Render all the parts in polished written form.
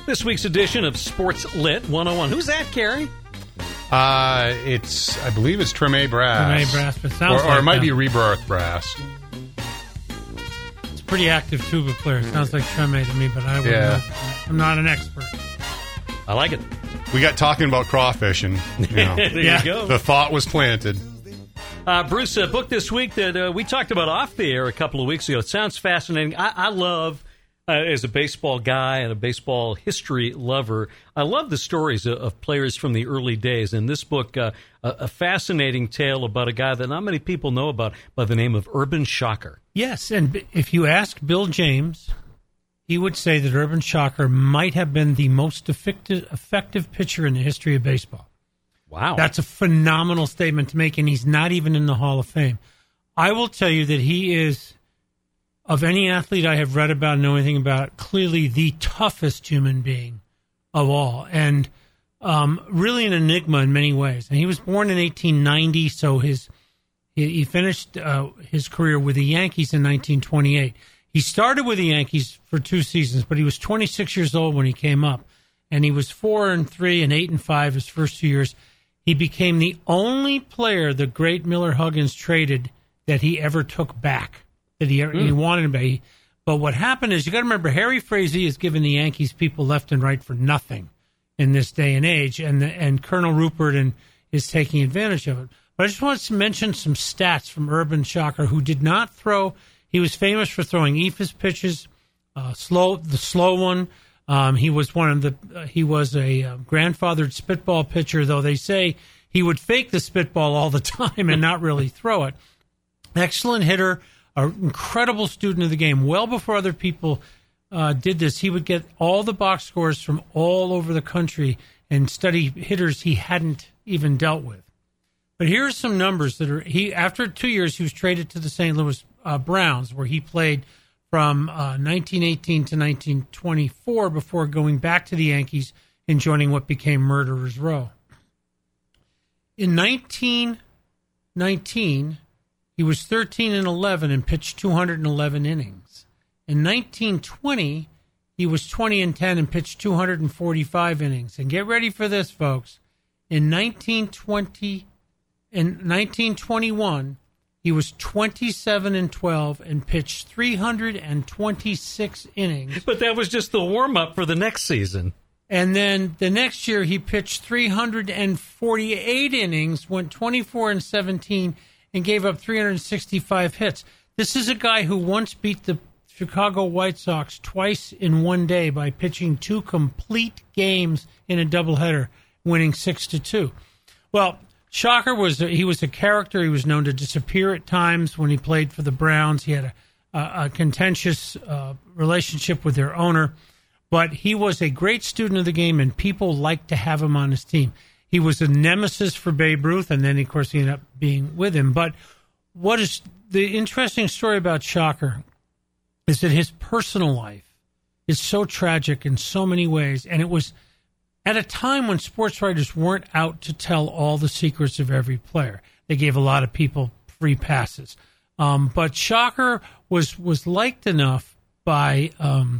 This week's edition of Sports Lit 101. Who's that, Kerry? I believe it's Treme Brass. Treme Brass, but sounds or like it might be them. Rebirth Brass. It's a pretty active tuba player. Sounds like Treme to me, but I wouldn't know. I'm not an expert. I like it. We got talking about crawfishing. There you go. The thought was planted. Bruce, a book this week that we talked about off the air a couple of weeks ago. It sounds fascinating. I love, as a baseball guy and a baseball history lover, I love the stories of players from the early days. And this book, a fascinating tale about a guy that not many people know about by the name of Urban Shocker. Yes, and if you ask Bill James, he would say that Urban Shocker might have been the most effective pitcher in the history of baseball. Wow. That's a phenomenal statement to make, and he's not even in the Hall of Fame. I will tell you that he is, of any athlete I have read about and know anything about, clearly the toughest human being of all, and really an enigma in many ways. And he was born in 1890, so he finished his career with the Yankees in 1928. He started with the Yankees for 2 seasons, but he was 26 years old when he came up, and he was 4-3 and 8-5 his first 2 years. He became the only player the great Miller Huggins traded that he ever took back, that he wanted him back. But what happened is, you got to remember, Harry Frazee has given the Yankees people left and right for nothing in this day and age, and Colonel Rupert is taking advantage of it. But I just want to mention some stats from Urban Shocker, who did not throw. He was famous for throwing eephus pitches, the slow one. He was he was a grandfathered spitball pitcher, though they say he would fake the spitball all the time and not really throw it. Excellent hitter, an incredible student of the game. Well before other people did this, he would get all the box scores from all over the country and study hitters he hadn't even dealt with. But here are some numbers that are. After 2 years, he was traded to the St. Louis Browns, where he played from 1918 to 1924 before going back to the Yankees and joining what became Murderers Row. In 1919, he was 13-11 and pitched 211 innings. In 1920, he was 20-10 and pitched 245 innings. And get ready for this, folks. In 1921, he was 27-12 and pitched 326 innings. But that was just the warm-up for the next season. And then the next year, he pitched 348 innings, went 24-17, and gave up 365 hits. This is a guy who once beat the Chicago White Sox twice in one day by pitching 2 complete games in a doubleheader, winning 6-2. Well, Shocker was a character. He was known to disappear at times when he played for the Browns. He had a contentious relationship with their owner, but he was a great student of the game, and people liked to have him on his team. He was a nemesis for Babe Ruth, and then, of course, he ended up being with him. But what is the interesting story about Shocker is that his personal life is so tragic in so many ways, and it was at a time when sports writers weren't out to tell all the secrets of every player. They gave a lot of people free passes. But Shocker was liked enough by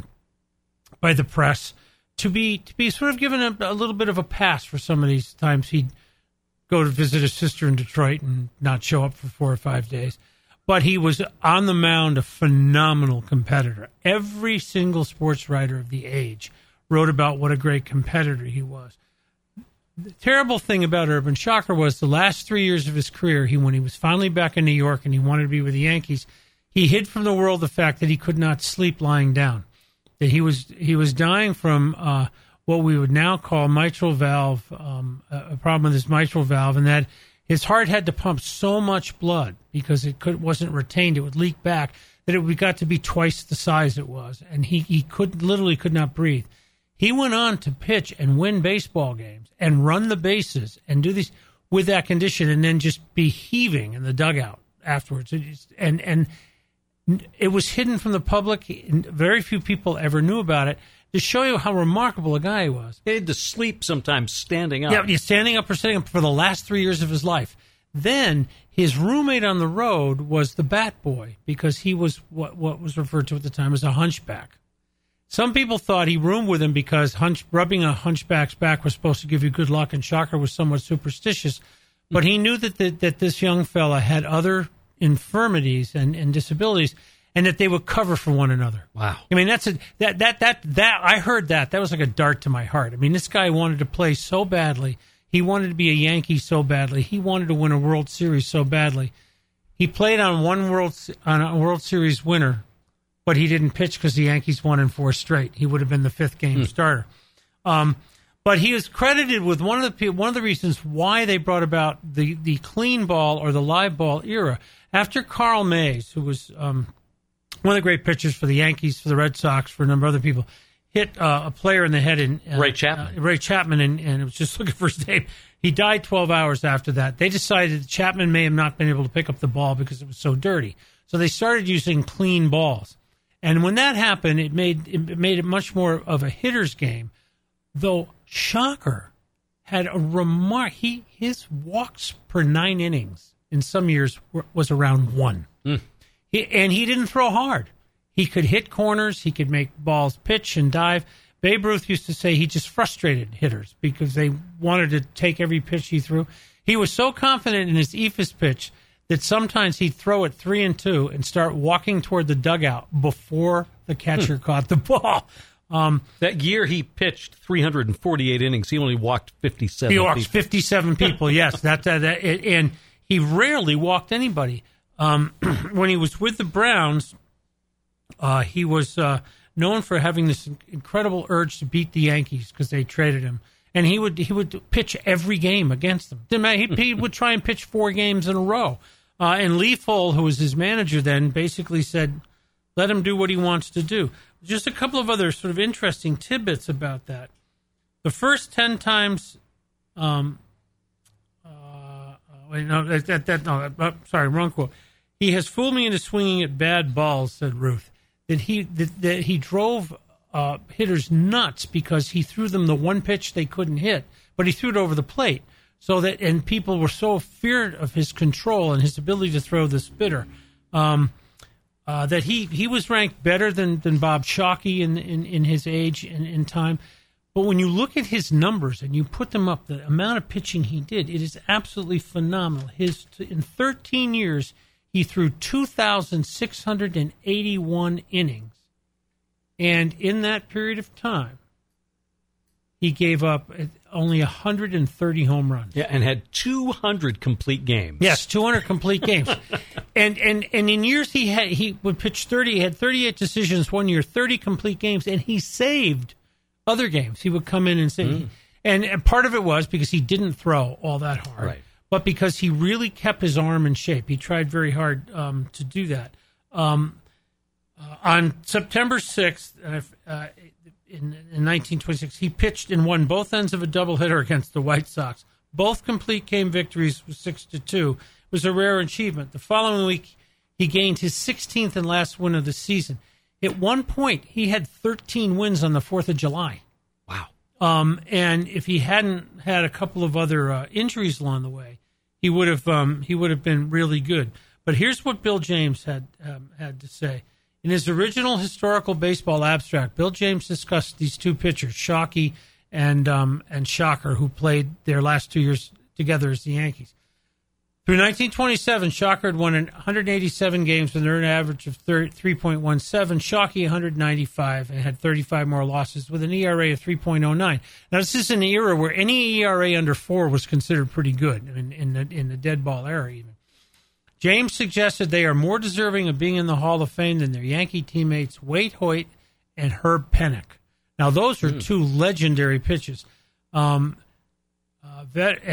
the press to be sort of given a little bit of a pass for some of these times he'd go to visit his sister in Detroit and not show up for 4 or 5 days. But he was on the mound a phenomenal competitor. Every single sports writer of the age wrote about what a great competitor he was. The terrible thing about Urban Shocker was the last 3 years of his career, when he was finally back in New York and he wanted to be with the Yankees, he hid from the world the fact that he could not sleep lying down. That he was dying from what we would now call mitral valve, a problem with his mitral valve, and that his heart had to pump so much blood because wasn't retained, it would leak back, that it got to be twice the size it was, and he literally could not breathe. He went on to pitch and win baseball games and run the bases and do these with that condition, and then just be heaving in the dugout afterwards. And it was hidden from the public. Very few people ever knew about it. To show you how remarkable a guy he was. He had to sleep sometimes standing up. Yeah, standing up or sitting up for the last 3 years of his life. Then his roommate on the road was the Bat Boy, because he was what was referred to at the time as a hunchback. Some people thought he roomed with him because rubbing a hunchback's back was supposed to give you good luck, and Shocker was somewhat superstitious. But he knew that this young fella had other infirmities and disabilities, and that they would cover for one another. Wow! I mean, that I heard that was like a dart to my heart. I mean, this guy wanted to play so badly. He wanted to be a Yankee so badly. He wanted to win a World Series so badly. He played on a World Series winner, but he didn't pitch because the Yankees won in 4 straight. He would have been the 5th game starter. But he is credited with one of the reasons why they brought about the clean ball or the live ball era. After Carl Mays, who was one of the great pitchers for the Yankees, for the Red Sox, for a number of other people, hit a player in the head in Ray Chapman. Ray Chapman, and it was just looking for his name. He died 12 hours after that. They decided that Chapman may have not been able to pick up the ball because it was so dirty. So they started using clean balls. And when that happened, it made it much more of a hitter's game. Though Shocker had a his walks per 9 innings in some years was around 1. And he didn't throw hard. He could hit corners. He could make balls pitch and dive. Babe Ruth used to say he just frustrated hitters because they wanted to take every pitch he threw. He was so confident in his eephus pitch that sometimes he'd throw it 3-2 and start walking toward the dugout before the catcher caught the ball. That year he pitched 348 innings. He only walked 57 He walked people. 57 people, yes. And he rarely walked anybody. When he was with the Browns, he was known for having this incredible urge to beat the Yankees because they traded him. And he would pitch every game against them. He would try and pitch 4 games in a row. And Lee Full, who was his manager then, basically said, let him do what he wants to do. Just a couple of other sort of interesting tidbits about that. The first 10 times, sorry, wrong quote. He has fooled me into swinging at bad balls, said Ruth. That he drove hitters nuts because he threw them the one pitch they couldn't hit, but he threw it over the plate. And people were so feared of his control and his ability to throw the spitter. That he was ranked better than Bob Shockey in his age and in time. But when you look at his numbers and you put them up, the amount of pitching he did, it is absolutely phenomenal. In 13 years, he threw 2,681 innings. And in that period of time, he gave up only 130 home runs. Yeah, and had 200 complete games. Yes, 200 complete games. And in years he would pitch 30. He had 38 decisions one year, 30 complete games, and he saved other games. He would come in and save. And part of it was because he didn't throw all that hard, right, but because he really kept his arm in shape. He tried very hard to do that. On September 6th, in 1926, he pitched and won both ends of a doubleheader against the White Sox. Both complete game victories was 6-2. It was a rare achievement. The following week, he gained his 16th and last win of the season. At one point, he had 13 wins on the 4th of July. Wow. And if he hadn't had a couple of other injuries along the way, he would have been really good. But here's what Bill James had to say. In his original historical baseball abstract, Bill James discussed these 2 pitchers, Shockey and Shocker, who played their last 2 years together as the Yankees. Through 1927, Shocker had won 187 games with an earned average of 3.17. Shockey 195 and had 35 more losses with an ERA of 3.09. Now, this is an era where any ERA under 4 was considered pretty good in the dead ball era even. James suggested they are more deserving of being in the Hall of Fame than their Yankee teammates Waite Hoyt and Herb Pennock. Now, those are 2 legendary pitches. One of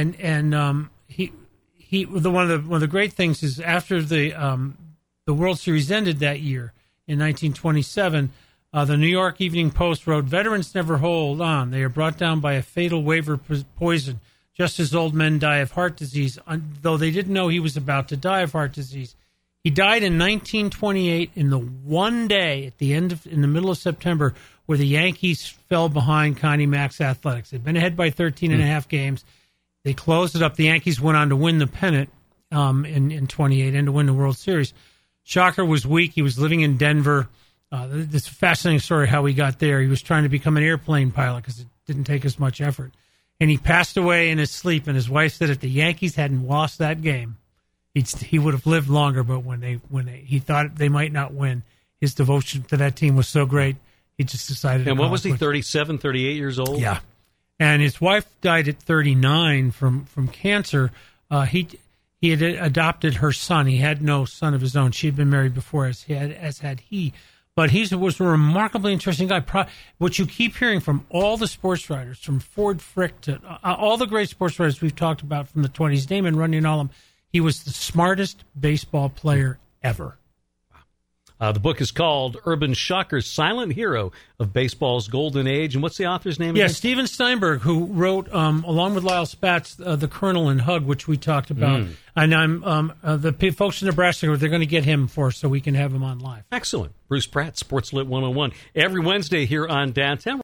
the great things is after the World Series ended that year in 1927, the New York Evening Post wrote, "Veterans never hold on. They are brought down by a fatal waiver poison, just as old men die of heart disease," though they didn't know he was about to die of heart disease. He died in 1928 in the one day in the middle of September where the Yankees fell behind Connie Mack's Athletics. They'd been ahead by 13 and a half games. They closed it up. The Yankees went on to win the pennant in 28 and to win the World Series. Shocker was weak. He was living in Denver. This is a fascinating story how he got there. He was trying to become an airplane pilot because it didn't take as much effort. And he passed away in his sleep, and his wife said if the Yankees hadn't lost that game, he would have lived longer. But when he thought they might not win, his devotion to that team was so great, he just decided. And what was he, 37, 38 years old? Yeah. And his wife died at 39 from cancer. He had adopted her son. He had no son of his own. She had been married before, as had he. But he was a remarkably interesting guy. What you keep hearing from all the sports writers, from Ford Frick to all the great sports writers we've talked about from the 20s, Damon Runyon, all of them, he was the smartest baseball player ever. The book is called Urban Shocker's Silent Hero of Baseball's Golden Age. And what's the author's name again? Yeah, Steven Steinberg, who wrote, along with Lyle Spatz, The Colonel and Hug, which we talked about. And I'm the folks in Nebraska, they're going to get him for us so we can have him on live. Excellent. Bruce Pratt, Sports Lit 101. Every Wednesday here on Downtown.